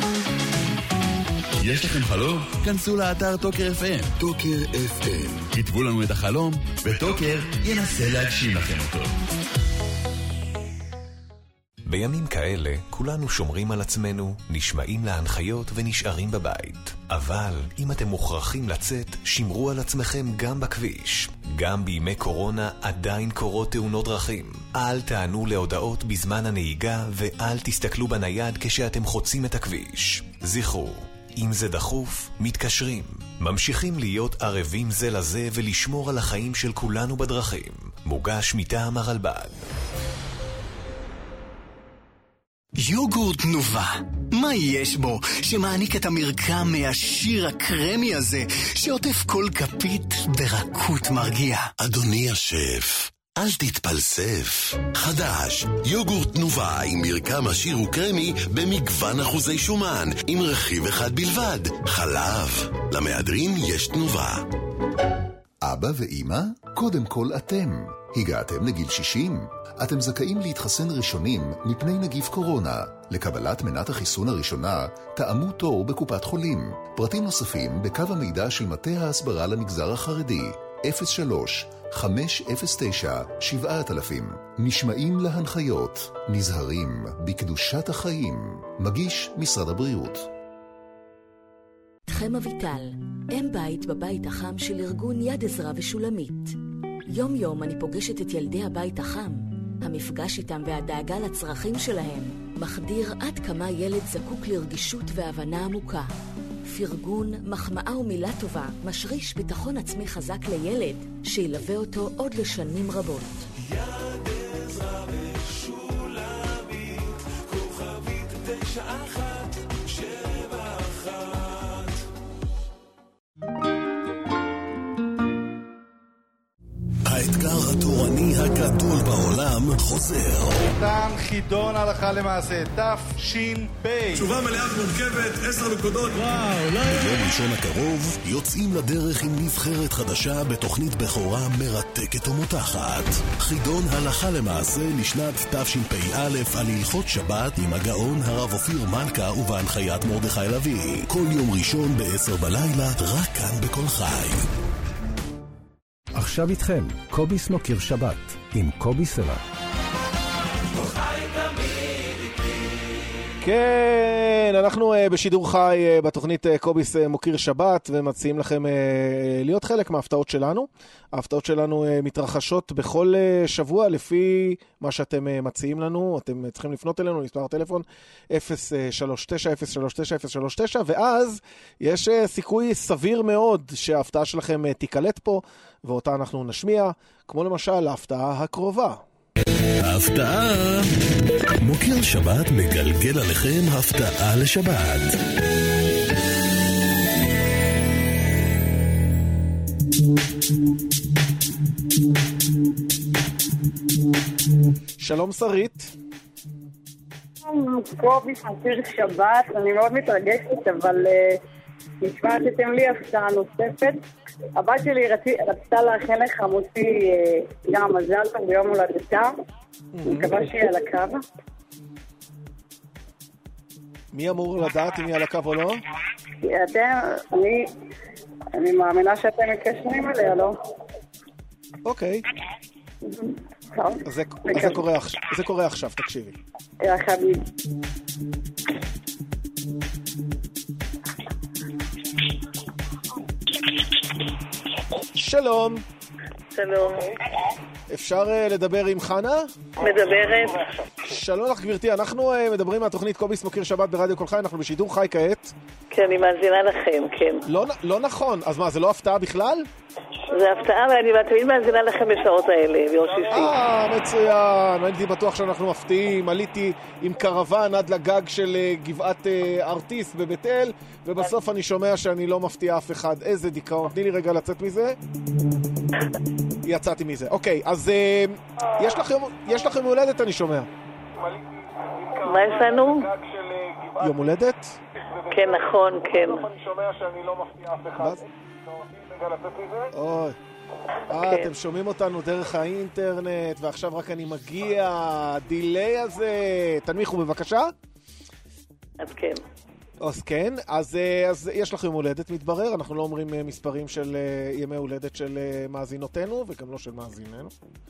Speaker 9: יש לכם חלום? כנסו לאתר טוקר אף אם.
Speaker 5: טוקר אף אם.
Speaker 9: כתבו לנו את החלום, וטוקר ינסה להגשים לכם אותו.
Speaker 18: בימים כאלה, כולנו שומרים על עצמנו, נשמעים להנחיות ונשארים בבית. אבל אם אתם מוכרחים לצאת, שמרו על עצמכם גם בכביש. גם בימי קורונה עדיין קורות תאונות דרכים. אל תענו להודעות בזמן הנהיגה, ואל תסתכלו בנייד כשאתם חוצים את הכביש. זכרו, אם זה דחוף, מתקשרים. ממשיכים להיות ערבים זה לזה ולשמור על החיים של כולנו בדרכים. מוגש מטעם הרלב"ד.
Speaker 19: יוגורט תנובה, מה יש בו שמעניק את המרקם מהשיר הקרמי הזה שעוטף כל כפית ברכות מרגיע?
Speaker 5: אדוני השף, אל תתפלסף. חדש, יוגורט תנובה עם מרקם עשיר וקרמי במגוון אחוזי שומן, עם רכיב אחד בלבד, חלב. למהדרין יש תנובה.
Speaker 7: אבא ואמא, קודם כל אתם. הגעתם לגיל שישים. אתם זכאים להתחסן ראשונים מפני נגיף קורונה. לקבלת מנת החיסון הראשונה, תאמו תור בקופת חולים. פרטים נוספים בקו המידע של מטה ההסברה למגזר החרדי, אפס שלוש חמש אפס תשע שבעת אלפים. נשמעים להנחיות, נזהרים בקדושת החיים. מגיש משרד הבריאות.
Speaker 10: חם אביטל, אם בית בבית החם של ארגון יד עזרא ושולמית. יום יום אני פוגשת את ילדי הבית החם. המפגש איתם והדאגה לצרכים שלהם מחדיר עד כמה ילד זקוק לרגישות והבנה עמוקה. פרגון, מחמאה ומילה טובה משריש ביטחון עצמי חזק לילד שילווה אותו עוד לשנים רבות.
Speaker 2: יד עזרא ושולמית, כוכבית תשע אחת שבע אחת.
Speaker 5: האתגר התורני הגדול בעולם חוזר.
Speaker 3: ניתן חידון הלכה למעשה, תש"פ.
Speaker 12: תשובה מלאה מורכבת, עשר נקודות. וואו, לא יהיה.
Speaker 5: ביום ראשון הקרוב יוצאים לדרך עם נבחרת חדשה בתוכנית בכורה מרתקת ומותחת. חידון הלכה למעשה לשנת תשפ"א על הלכות שבת עם הגאון הרב אופיר מלכה ובהנחיית מרדכי לוי. כל יום ראשון בעשר בלילה, רק כאן בכל חי.
Speaker 4: עכשיו איתכם, קובי סמוקר שבת, עם קובי סלע.
Speaker 1: כן, אנחנו בשידור חי בתוכנית קוביס מוקיר שבת, ומציעים לכם להיות חלק מההפתעות שלנו. ההפתעות שלנו מתרחשות בכל שבוע לפי מה שאתם מציעים לנו. אתם צריכים לפנות אלינו, מספר הטלפון אפס שלוש תשע אפס שלוש תשע אפס שלוש תשע, ואז יש סיכוי סביר מאוד שההפתעה שלכם תיקלט פה, ואותה אנחנו נשמיע, כמו למשל ההפתעה הקרובה.
Speaker 5: ההפתעה. מוקיר שבת מגלגל עליכם הפתעה לשבת.
Speaker 1: שלום שרית.
Speaker 20: קובי מוקיר שבת, אני מאוד מתרגשת, אבל נשמע שאתם לי הפתעה נוספת. הבת שלי רצתה לאחל לחמותי גם מזל טוב ביום הולדתה. אני מקווה שהיא על הקו.
Speaker 1: מי אמור לדעת אם היא על הקו או לא?
Speaker 20: אתם, אני, אני מאמינה שאתם מתקשרים אליה, לא?
Speaker 1: אוקיי. אז זה קורה עכשיו, תקשיבי.
Speaker 20: יחד לי.
Speaker 1: שלום.
Speaker 21: שלום.
Speaker 1: אפשר uh, לדבר עם חנה?
Speaker 21: מדברת.
Speaker 1: שלום לך גברתי, אנחנו uh, מדברים מהתוכנית קוביס מוקיר שבת ברדיו כל חי, אנחנו בשידור חי כעת.
Speaker 21: כן, אני מאזינה לכם, כן.
Speaker 1: לא, לא נכון, אז מה, זה לא הפתעה בכלל?
Speaker 21: זה הפתעה, אבל אני תמיד מאזינה לכם בשעות האלה, ביום שישי.
Speaker 1: אה, מצוין, הייתי בטוח שאנחנו מפתיעים, עליתי עם קרוון עד לגג של uh, גבעת uh, ארטיס בבית אל, ובסוף אני שומע שאני לא מפתיע אף אחד. איזה דיכאון, תני לי רגע לצאת מזה. יצאתי מזה. אוקיי, אז uh, יש לכם, יש לכם הולדת, אני שומע.
Speaker 21: מה יש לנו?
Speaker 1: יום הולדת?
Speaker 21: כן, נכון, כן.
Speaker 3: אני שומע שאני לא מפתיע אף אחד.
Speaker 1: אוי. אה, אתם שומעים אותנו דרך האינטרנט, ועכשיו רק אני מגיע, הדילי הזה. תנמיכו בבקשה.
Speaker 21: אז כן.
Speaker 1: אז כן, אז, אז יש לכם הולדת, מתברר, אנחנו לא אומרים מספרים של ימי הולדת של מאזינותינו, וגם לא של מאזיננו.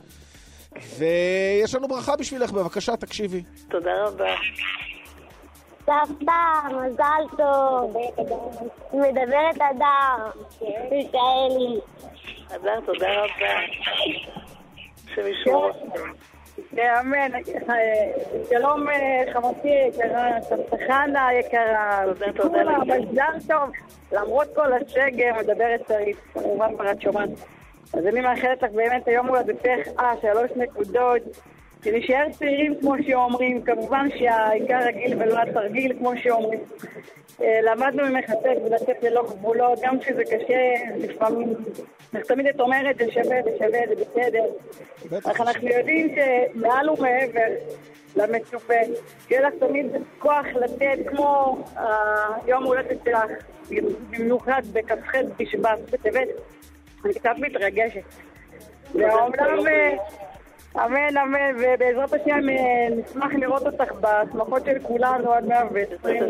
Speaker 1: ויש לנו ברכה בשבילך, בבקשה, תקשיבי.
Speaker 21: תודה רבה.
Speaker 22: סבתא, מזל טוב. מדברת אדר. מיכאלי.
Speaker 21: אדר, תודה רבה. שמשמור.
Speaker 20: אמן. שלום חמותי יקרה, סבתחנה יקרה.
Speaker 21: תודה רבה.
Speaker 20: מזל טוב. למרות כל השגר, מדברת שרית. כמובן ברת שומעת. אז אני מאחלת לך באמת היום הולדתך, אה, שלוש נקודות. שנשאר צעירים כמו שאומרים, כמובן שהעיקר רגיל ולא התרגיל כמו שאומרים. למדנו ממך לצאת ולצאת ללא גבולות, גם כשזה קשה, לפעמים, תמיד את אומרת, זה שווה, זה שווה, זה בסדר. אך אנחנו יודעים שמעל ומעבר למצופה, שיהיה לך תמיד כוח לתת כמו היום הולדת שלך, במיוחד בכ"ח בשבט, בטבת, אני קצת מתרגשת. ואומנם, אמן, אמן, ובעזרת השם נשמח לראות אותך בשמחות של כולנו עד מאה ועשרים.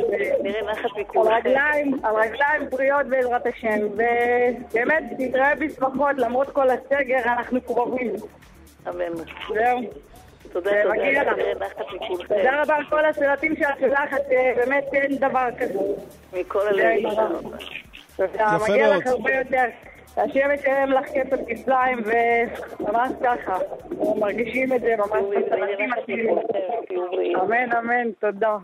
Speaker 20: על רגליים בריאות בעזרת השם, ובאמת נתראה בשמחות, למרות כל הסגר, אנחנו קרובים.
Speaker 21: אמן.
Speaker 20: זהו.
Speaker 21: תודה, תודה.
Speaker 20: תודה רבה על כל הסרטים שאת שולחת, באמת אין דבר כזה.
Speaker 21: מכל הלב.
Speaker 20: תודה, מגיע לך הרבה יותר. השם ישלם לך כפל כפליים, וממש ככה, מרגישים את זה ממש בסרטים עשירים. אמן, אמן, תודה.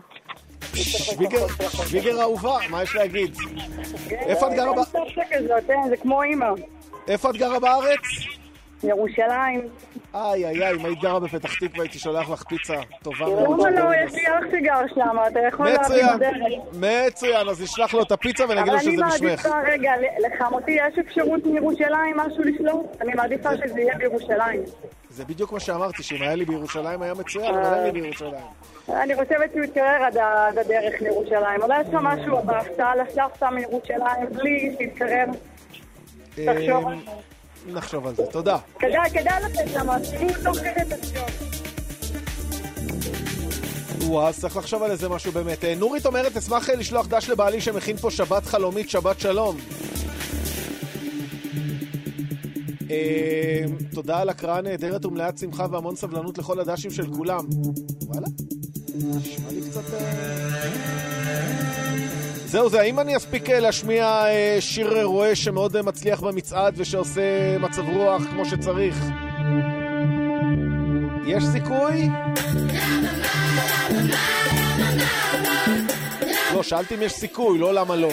Speaker 1: שוויגר אהובה, מה יש להגיד? איפה את גרה בארץ?
Speaker 20: זה כמו אמא.
Speaker 1: איפה את גרה בארץ?
Speaker 20: ירושלים.
Speaker 1: איי, איי, איי, אם היית גרה בפתח תקווה הייתי שולח לך פיצה טובה.
Speaker 20: למה לא, יש לי אח שגר שם, אתה יכול להביא בדרך.
Speaker 1: מצוין, אז נשלח לו את הפיצה ונגיד לו שזה בשמך.
Speaker 20: אבל אני מעדיפה, רגע, לחמותי יש אפשרות מירושלים משהו לשלוח? אני מעדיפה שזה יהיה בירושלים.
Speaker 1: זה בדיוק מה שאמרתי, שאם היה לי בירושלים היה מצוין, אבל היה לי בירושלים.
Speaker 20: אני חושבת שהוא יתקרר עד הדרך לירושלים. אולי יש לך משהו בהפתעה לסבתא מירושלים, בלי שיתקרר. תחשוב.
Speaker 1: נחשוב על זה, תודה.
Speaker 20: כדאי, כדאי לתת למה, תראו תוך כדי תחשוב.
Speaker 1: וואו, צריך לחשוב על איזה משהו באמת. נורית אומרת, אשמח לשלוח דש לבעלי שמכין פה שבת חלומית, שבת שלום. תודה על הקראה נהדרת ומלאת שמחה והמון סבלנות לכל הדשים של כולם. וואלה, נשמע לי קצת... זהו זה, האם אני אספיק להשמיע שיר רואה שמאוד מצליח במצעד ושעושה מצב רוח כמו שצריך? יש סיכוי? לא, שאלתי אם יש סיכוי, לא למה לא.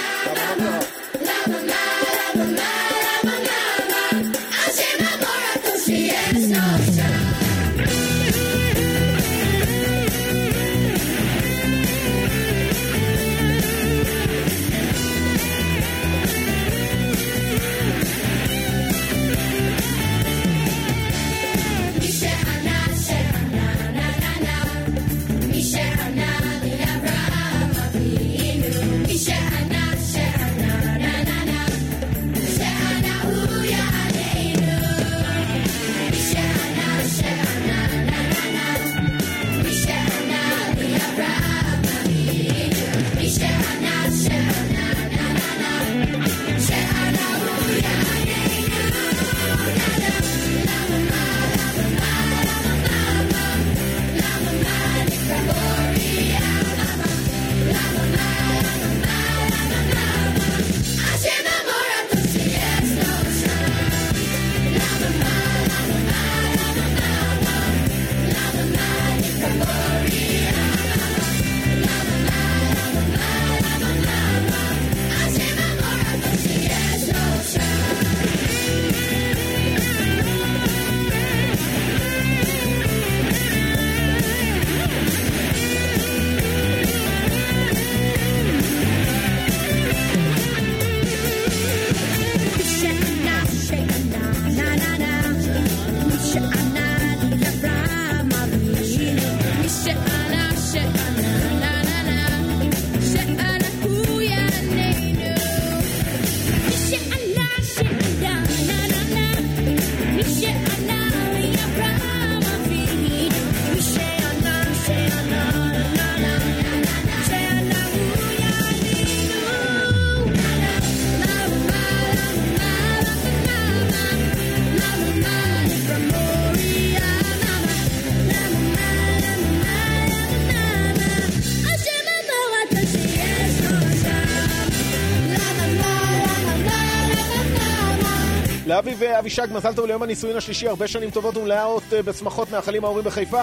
Speaker 1: לאבי ואבישג, מזל טוב ליום הנישואין השלישי, הרבה שנים טובות ומלאות בשמחות מאחלים ההורים בחיפה.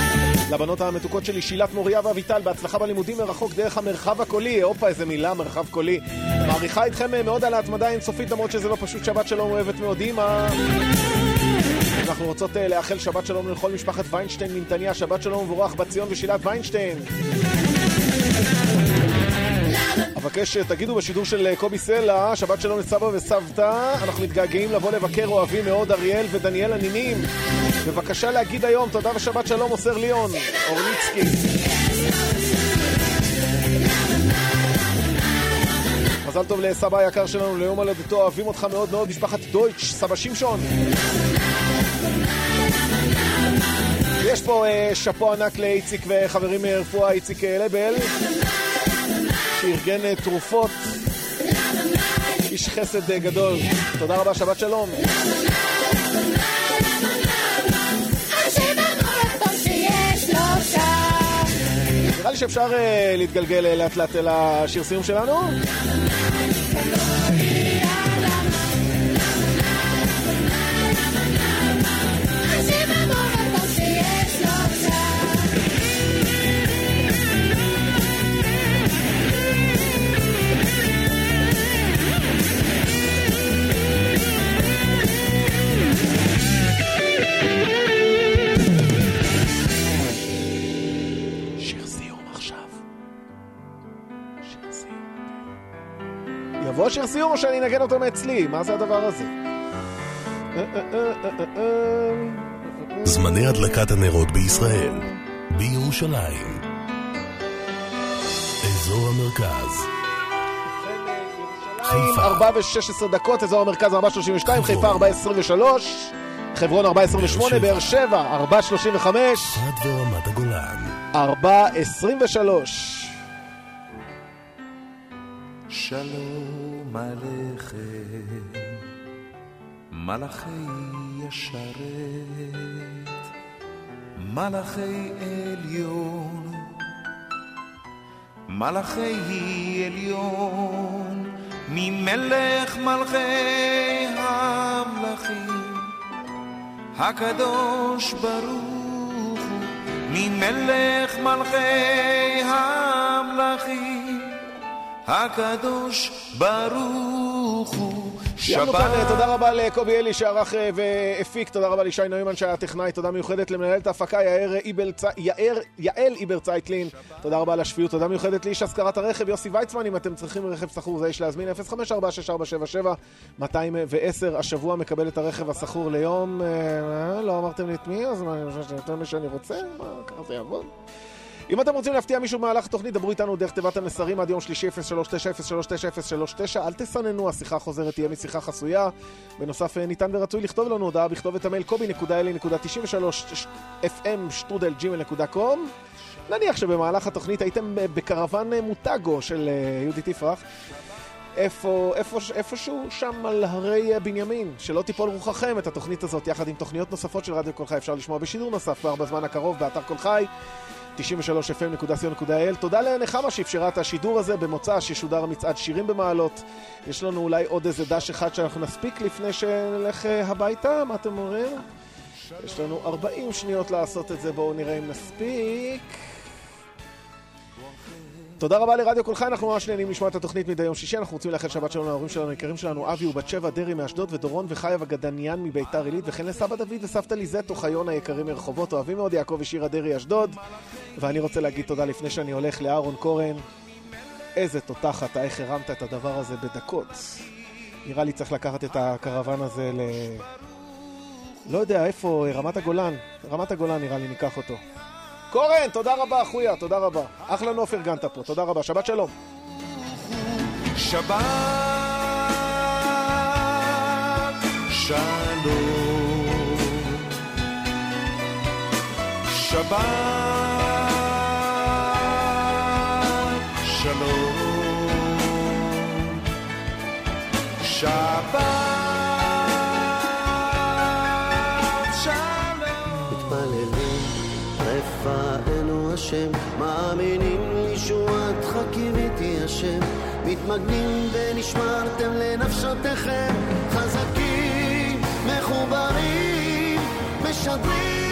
Speaker 1: לבנות המתוקות שלי, שילת מוריה ואביטל, בהצלחה בלימודים מרחוק דרך המרחב הקולי. אופה, איזה מילה, מרחב קולי. מעריכה איתכם מאוד על ההתמדה האינסופית, למרות שזה לא פשוט. שבת שלום, אוהבת מאוד אמא. אנחנו רוצות uh, לאחל שבת שלום לכל משפחת ויינשטיין מנתניה, שבת שלום מבורך בת ציון ושילת ויינשטיין. אבקש תגידו בשידור של קובי סלע, שבת שלום לסבא וסבתא, אנחנו מתגעגעים לבוא לבקר, אוהבים מאוד אריאל ודניאל הנינים. בבקשה להגיד היום תודה ושבת שלום, אוסר ליאון אורניצקי. מזל טוב לסבא היקר שלנו ליום הולדתו, אוהבים אותך מאוד מאוד, משפחת דויטש, סבא שמשון. יש פה uh, שפו ענק לאיציק וחברים מרפואה, איציק לבל שארגן uh, תרופות, איש חסד uh, גדול. תודה רבה, שבת שלום. נראה לי שאפשר uh, להתגלגל uh, לאט לאט אל השיר סיום שלנו. יבוא שיר סיום או שאני נגן אותו מאצלי? מה זה הדבר הזה?
Speaker 5: זמני הדלקת הנרות בישראל, בירושלים, אזור המרכז, חיפה
Speaker 1: ארבע ושש עשרה דקות, אזור המרכז ארבע שלושים ושתיים, חיפה ארבע עשרים ושלוש, חברון ארבע עשרים ושמונה, באר שבע ארבע שלושים וחמש,
Speaker 5: צפת ורמת הגולן
Speaker 1: ארבע עשרים ושלוש.
Speaker 2: שלום עליכם, מלאכי ישרת, מלאכי עליון, מלאכי עליון, ממלך מלכי המלכים, הקדוש ברוך הוא, ממלך מלכי המלכים, הקדוש ברוך הוא.
Speaker 1: שבת. תודה רבה לקובי אלי שערך והפיק, תודה רבה לישי נוימן שהיה טכנאי, תודה מיוחדת למנהלת ההפקה יעל איבר צייטלין, תודה רבה לשפיות, תודה מיוחדת לאיש השכרת הרכב יוסי ויצמן. אם אתם צריכים רכב סחור זה יש להזמין אפס חמש ארבע שש ארבע שבע שבע מאתיים ועשר. השבוע מקבל את הרכב הסחור ליום, לא אמרתם לי את מי, אז יותר מי שאני רוצה, ככה זה יעבוד. אם אתם רוצים להפתיע מישהו במהלך התוכנית, דברו איתנו דרך תיבת המסרים עד יום שלישי אפס שלוש תשע אפס שלוש תשע אפס שלוש תשע. אל תסננו, השיחה חוזרת תהיה משיחה חסויה. בנוסף, ניתן ורצוי לכתוב לנו הודעה בכתובת המייל קובי נקודה אלי נקודה תשעים ושלוש אף אם שטרודל ג'ימייל נקודה קום. נניח שבמהלך התוכנית הייתם בקרוון מוטגו של יהודי תפרח, איפה, איפה, איפשהו שם על הרי בנימין, שלא תיפול רוחכם. את התוכנית הזאת יחד עם תוכניות נוספות של רדיו כל חי אפשר לשמוע בשידור נוסף כבר בזמן הקרוב באתר כל חי תשעים ושלוש אף אם נקודה סי או נקודה איי אל. תודה לנחמה שאפשרה את השידור הזה במוצא ששודר מצעד שירים במעלות. יש לנו אולי עוד איזה דש אחד שאנחנו נספיק לפני שנלך הביתה, מה אתם אומרים? יש לנו ארבעים שניות לעשות את זה, בואו נראה אם נספיק. תודה רבה לרדיו כל חי, אנחנו ממש נהנים לשמוע את התוכנית מדי יום שישי. אנחנו רוצים לאחל שבת שלום להורים שלנו היקרים שלנו, אבי ובת שבע דרי מאשדוד ודורון וחיה וגדניאן מביתר עילית, וכן לסבא דוד וסבתא ליזט וחיון היקרים מרחובות. אוהבים מאוד יעקב ושירה דרי אשדוד. ואני רוצה להגיד תודה לפני שאני הולך לאהרון קורן, איזה תותחת, איך הרמת את הדבר הזה בדקות. נראה לי צריך לקחת את הקרוון הזה ל... לא יודע איפה, רמת הגולן, רמת הגולן נראה לי ניקח אותו. קורן, תודה רבה אחויה, תודה רבה. אחלה נוף ארגנת פה, תודה רבה, שבת שלום.
Speaker 2: שבת שלום, שבת שלום, שבת שלום.
Speaker 6: מתפללים רפאנו השם, מאמינים לישועתך קיוויתי השם, מתמגנים ונשמרתם לנפשותיכם, חזקים מחוברים משדרים